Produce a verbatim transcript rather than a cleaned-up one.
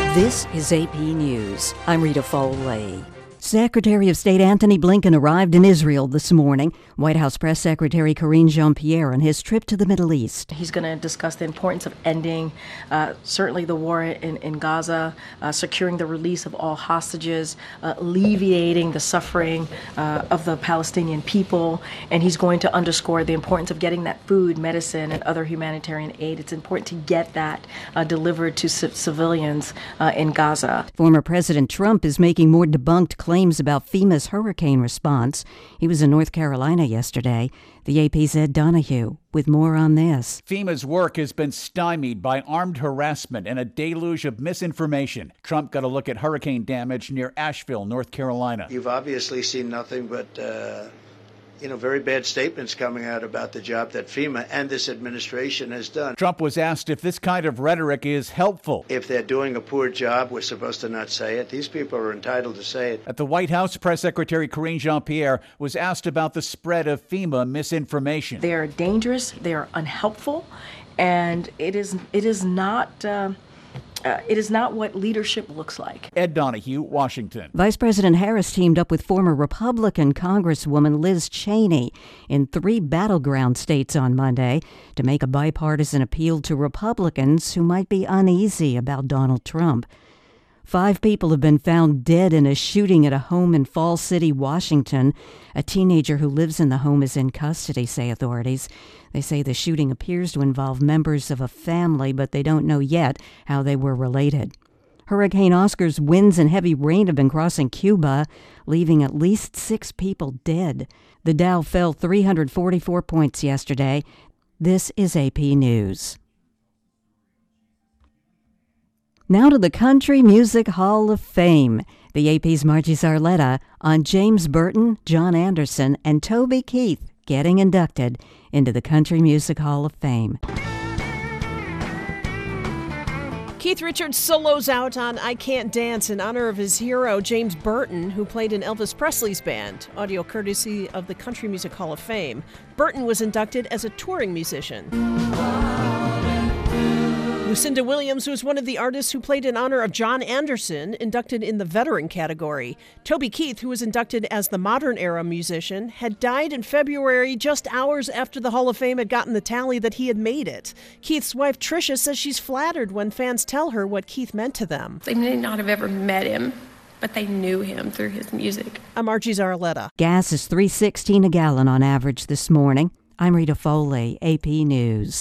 This is A P News. I'm Rita Foley. Secretary of State Antony Blinken arrived in Israel this morning. White House Press Secretary Karine Jean-Pierre on his trip to the Middle East. He's going to discuss the importance of ending uh, certainly the war in, in Gaza, uh, securing the release of all hostages, uh, alleviating the suffering uh, of the Palestinian people. And he's going to underscore the importance of getting that food, medicine, and other humanitarian aid. It's important to get that uh, delivered to c- civilians uh, in Gaza. Former President Trump is making more debunked claims about FEMA's hurricane response. He was in North Carolina yesterday. The A P's Ed Donahue with more on this. FEMA's work has been stymied by armed harassment and a deluge of misinformation. Trump got a look at hurricane damage near Asheville, North Carolina. You've obviously seen nothing but uh, you know, very bad statements coming out about the job that FEMA and this administration has done. Trump was asked if this kind of rhetoric is helpful. If they're doing a poor job, we're supposed to not say it. These people are entitled to say it. At the White House, Press Secretary Karine Jean-Pierre was asked about the spread of FEMA misinformation. They are dangerous, they are unhelpful, and it is it is not... Uh, Uh, it is not what leadership looks like. Ed Donahue, Washington. Vice President Harris teamed up with former Republican Congresswoman Liz Cheney in three battleground states on Monday to make a bipartisan appeal to Republicans who might be uneasy about Donald Trump. Five people have been found dead in a shooting at a home in Falls City, Washington. A teenager who lives in the home is in custody, say authorities. They say the shooting appears to involve members of a family, but they don't know yet how they were related. Hurricane Oscar's winds and heavy rain have been crossing Cuba, leaving at least six people dead. The Dow fell three hundred forty-four points yesterday. This is A P News. Now to the Country Music Hall of Fame. The A P's Margie Zarletta on James Burton, John Anderson, and Toby Keith getting inducted into the Country Music Hall of Fame. Keith Richards solos out on I Can't Dance in honor of his hero, James Burton, who played in Elvis Presley's band, audio courtesy of the Country Music Hall of Fame. Burton was inducted as a touring musician. Lucinda Williams was one of the artists who played in honor of John Anderson, inducted in the veteran category. Toby Keith, who was inducted as the modern era musician, had died in February just hours after the Hall of Fame had gotten the tally that he had made it. Keith's wife, Tricia, says she's flattered when fans tell her what Keith meant to them. They may not have ever met him, but they knew him through his music. I'm Margie Zarletta. Gas is three sixteen a gallon on average this morning. I'm Rita Foley, A P News.